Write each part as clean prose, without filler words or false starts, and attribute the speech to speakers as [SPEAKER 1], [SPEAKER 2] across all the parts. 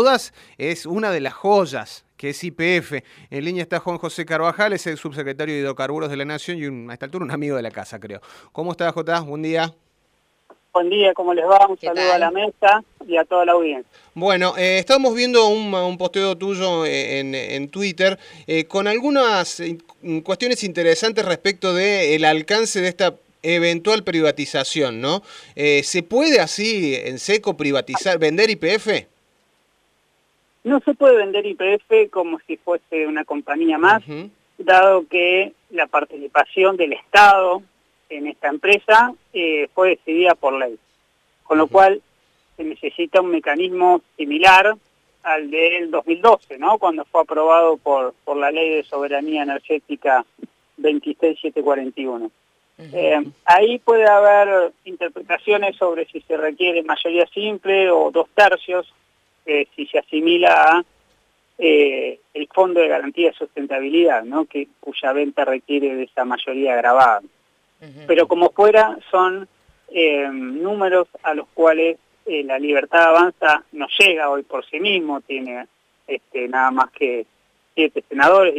[SPEAKER 1] todas es una de las joyas que es YPF. En línea está Juan José Carvajal, es el subsecretario de Hidrocarburos de la Nación y a esta altura un amigo de la casa, creo. ¿Cómo estás, Jota? Buen día.
[SPEAKER 2] Buen día, ¿cómo les va? Un saludo a la mesa y a toda la audiencia.
[SPEAKER 1] Bueno, estábamos viendo un posteo tuyo en Twitter con algunas cuestiones interesantes respecto del alcance de esta eventual privatización, ¿no? ¿Se puede así en seco privatizar, vender YPF?
[SPEAKER 2] No se puede vender YPF como si fuese una compañía más, dado que la participación del Estado en esta empresa fue decidida por ley, con lo cual se necesita un mecanismo similar al del 2012, ¿no? Cuando fue aprobado por la Ley de Soberanía Energética 26741. Ahí puede haber interpretaciones sobre si se requiere mayoría simple o 2/3, si se asimila a el Fondo de Garantía de Sustentabilidad, ¿no? Cuya venta requiere de esa mayoría agravada. Pero como fuera, son números a los cuales la Libertad Avanza no llega hoy por sí mismo, tiene nada más que 7 senadores y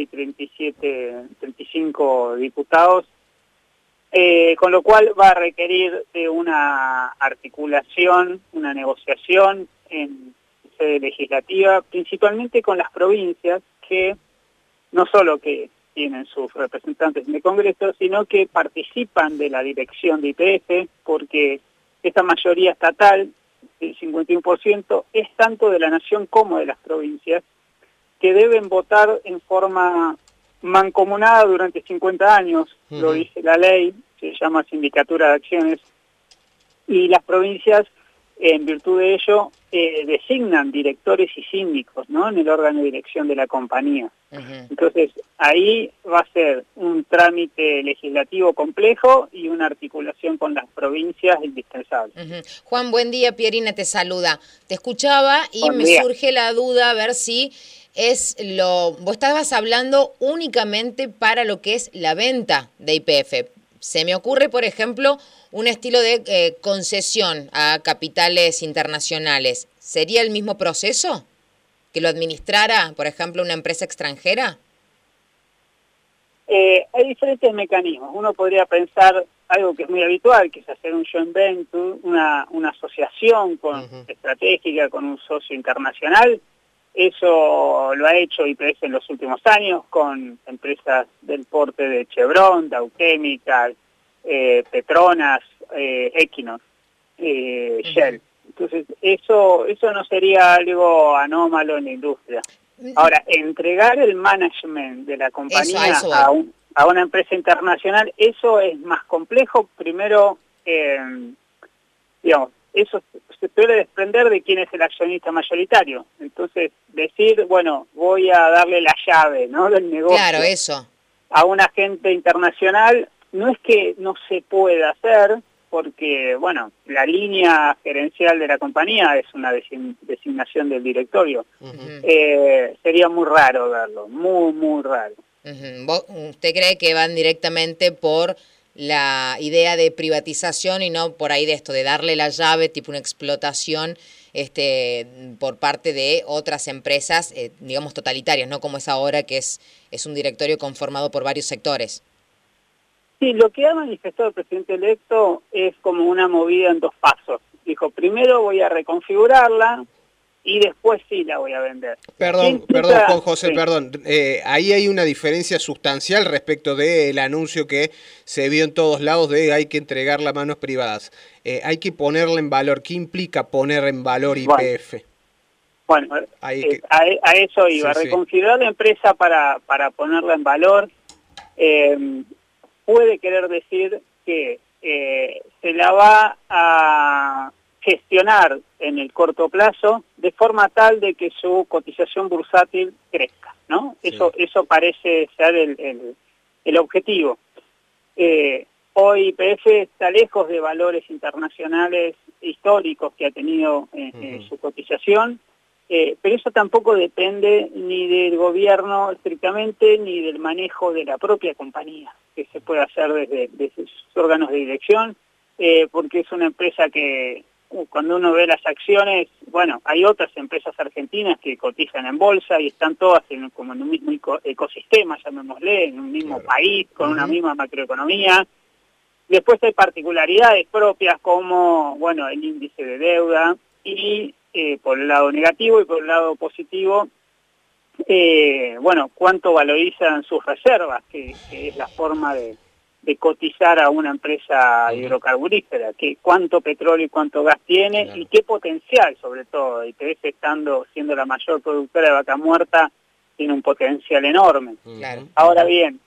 [SPEAKER 2] 35 diputados, con lo cual va a requerir de una articulación, una negociación en sede legislativa, principalmente con las provincias, que no solo que tienen sus representantes en el Congreso, sino que participan de la dirección de YPF, porque esta mayoría estatal, el 51%, es tanto de la Nación como de las provincias, que deben votar en forma mancomunada durante 50 años, lo dice la ley, se llama Sindicatura de Acciones, y las provincias, en virtud de ello, designan directores y síndicos, ¿no?, en el órgano de dirección de la compañía. Entonces, ahí va a ser un trámite legislativo complejo y una articulación con las provincias indispensable.
[SPEAKER 3] Juan, buen día, Pierina te saluda. Te escuchaba y me surge la duda a ver si vos estabas hablando únicamente para lo que es la venta de YPF. Se me ocurre, por ejemplo, un estilo de concesión a capitales internacionales. ¿Sería el mismo proceso que lo administrara, por ejemplo, una empresa extranjera?
[SPEAKER 2] Hay diferentes mecanismos. Uno podría pensar algo que es muy habitual, que es hacer un joint venture, una asociación estratégica con un socio internacional. Eso lo ha hecho YPF en los últimos años con empresas del porte de Chevron, Dow Chemical, Petronas, Equinor, Shell. Entonces, eso no sería algo anómalo en la industria. Ahora, entregar el management de la compañía a una empresa internacional, eso es más complejo. Primero, digamos, eso se puede desprender de quién es el accionista mayoritario. Entonces, decir, bueno, voy a darle la llave, ¿no?, del negocio,
[SPEAKER 3] claro, eso,
[SPEAKER 2] a un agente internacional, no es que no se pueda hacer, porque, bueno, la línea gerencial de la compañía es una designación del directorio. Sería muy raro verlo, muy raro.
[SPEAKER 3] ¿Usted cree que van directamente por la idea de privatización y no por ahí de esto, de darle la llave, tipo una explotación por parte de otras empresas, digamos, totalitarias, no como es ahora, que es un directorio conformado por varios sectores?
[SPEAKER 2] Sí, lo que ha manifestado el presidente electo es como una movida en 2 pasos. Dijo, primero voy a reconfigurarla y después sí la voy a vender.
[SPEAKER 1] Perdón, Juan José, perdón. Ahí hay una diferencia sustancial respecto del anuncio que se vio en todos lados de hay que entregarla a manos privadas. Hay que ponerla en valor. ¿Qué implica poner en valor YPF?
[SPEAKER 2] Bueno, a eso iba. Reconfigurar la empresa para ponerla en valor puede querer decir que se la va a gestionar en el corto plazo de forma tal de que su cotización bursátil crezca, ¿no? Sí. Eso parece ser el objetivo. Hoy YPF está lejos de valores internacionales históricos que ha tenido su cotización, pero eso tampoco depende ni del gobierno estrictamente ni del manejo de la propia compañía, que se puede hacer desde sus órganos de dirección, porque es una empresa que cuando uno ve las acciones, bueno, hay otras empresas argentinas que cotizan en bolsa y están todas como en un mismo ecosistema, llamémosle, en un mismo país, con una misma macroeconomía. Después hay particularidades propias como, bueno, el índice de deuda y por el lado negativo y por el lado positivo, bueno, cuánto valorizan sus reservas, que es la forma de cotizar a una empresa hidrocarburífera, que cuánto petróleo y cuánto gas tiene y qué potencial, sobre todo. YPF siendo la mayor productora de vaca muerta, tiene un potencial enorme. Ahora bien,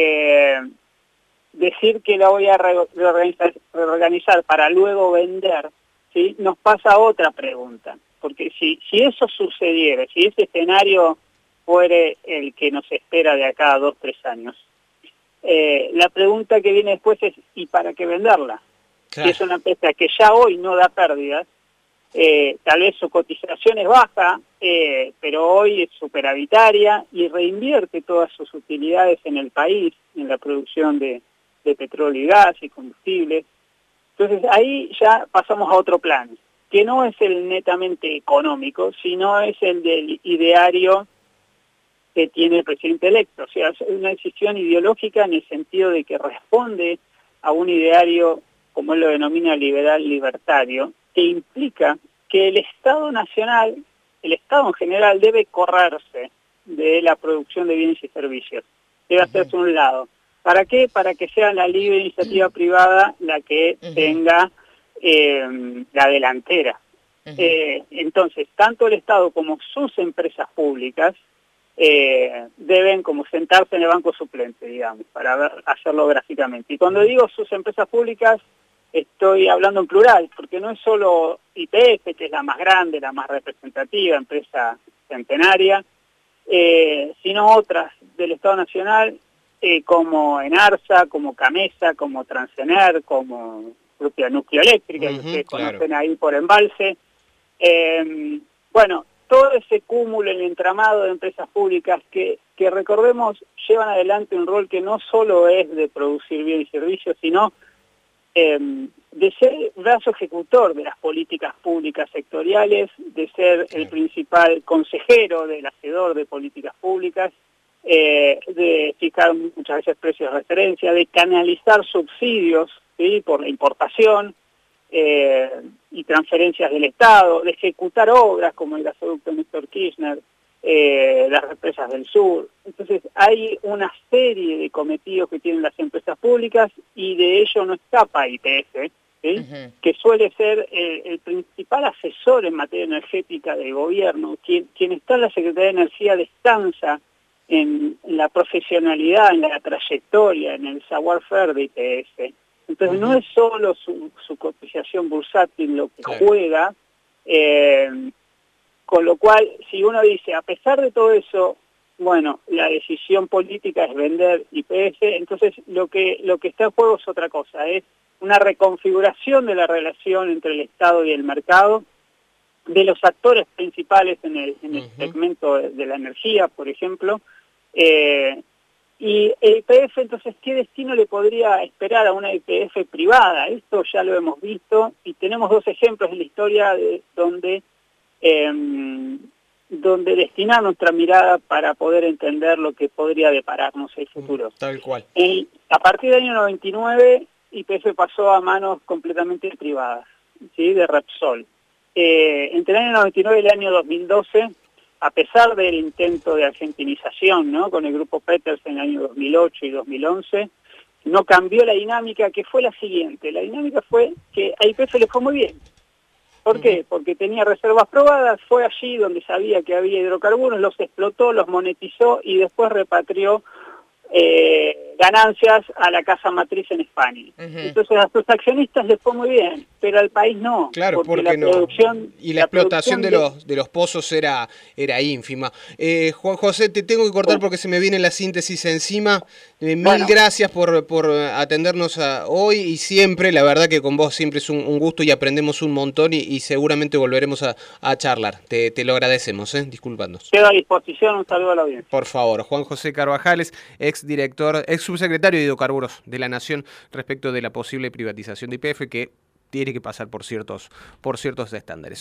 [SPEAKER 2] decir que la voy a reorganizar para luego vender, ¿sí? Nos pasa otra pregunta, porque si eso sucediera, si ese escenario fuere el que nos espera de acá a 2 o 3 años, la pregunta que viene después es, ¿y para qué venderla? Si es una empresa que ya hoy no da pérdidas, tal vez su cotización es baja, pero hoy es superavitaria y reinvierte todas sus utilidades en el país, en la producción de petróleo y gas y combustibles. Entonces ahí ya pasamos a otro plan, que no es el netamente económico, sino es el del ideario que tiene el presidente electo. O sea, es una decisión ideológica en el sentido de que responde a un ideario, como él lo denomina, liberal libertario, que implica que el Estado nacional, el Estado en general, debe correrse de la producción de bienes y servicios. Debe hacerse a un lado. ¿Para qué? Para que sea la libre iniciativa privada la que tenga la delantera. Entonces, tanto el Estado como sus empresas públicas deben como sentarse en el banco suplente, digamos, para hacerlo gráficamente. Y cuando digo sus empresas públicas, estoy hablando en plural, porque no es solo YPF, que es la más grande, la más representativa, empresa centenaria, sino otras del Estado Nacional, como Enarsa, como Camesa, como Transener, como propia Nucleoeléctrica, que ustedes conocen ahí por Embalse. Bueno, todo ese cúmulo, el entramado de empresas públicas que recordemos llevan adelante un rol que no solo es de producir bienes y servicios, sino de ser brazo ejecutor de las políticas públicas sectoriales, de ser el principal consejero del hacedor de políticas públicas, de fijar muchas veces precios de referencia, de canalizar subsidios, ¿sí?, por la importación y transferencias del Estado, de ejecutar obras como el gasoducto Néstor Kirchner, las represas del sur. Entonces hay una serie de cometidos que tienen las empresas públicas y de ello no escapa YPF, ¿sí? Que suele ser el principal asesor en materia energética del gobierno. Quien está en la Secretaría de Energía descansa en la profesionalidad, en la trayectoria, en el savoir-faire de YPF. Entonces no es solo su cotización bursátil lo que juega, con lo cual, si uno dice, a pesar de todo eso, bueno, la decisión política es vender YPF, entonces lo que está en juego es otra cosa, es una reconfiguración de la relación entre el Estado y el mercado, de los actores principales en el segmento de la energía, por ejemplo, y YPF, entonces, ¿qué destino le podría esperar a una YPF privada? Esto ya lo hemos visto y tenemos 2 ejemplos en la historia donde destinar nuestra mirada para poder entender lo que podría depararnos el futuro.
[SPEAKER 1] Tal cual.
[SPEAKER 2] A partir del año 99, YPF pasó a manos completamente privadas, ¿sí?, de Repsol. Entre el año 99 y el año 2012, a pesar del intento de argentinización, ¿no?, con el grupo Peters en el año 2008 y 2011, no cambió la dinámica, que fue la siguiente. La dinámica fue que a YPF le fue muy bien. ¿Por qué? Porque tenía reservas probadas, fue allí donde sabía que había hidrocarburos, los explotó, los monetizó y después repatrió ganancias a la casa matriz en España. Entonces a sus accionistas les fue muy bien, pero al país no.
[SPEAKER 1] Claro, porque la producción, y la explotación de los pozos era ínfima. Juan José, te tengo que cortar porque se me viene la síntesis encima. Mil gracias por atendernos hoy y siempre. La verdad que con vos siempre es un gusto y aprendemos un montón y seguramente volveremos a charlar. Te lo agradecemos, disculpándonos.
[SPEAKER 2] Quedo a disposición, un saludo a la audiencia.
[SPEAKER 1] Por favor, Juan José Carvajales, ex subsecretario de Hidrocarburos de la Nación, respecto de la posible privatización de YPF, que tiene que pasar por ciertos estándares.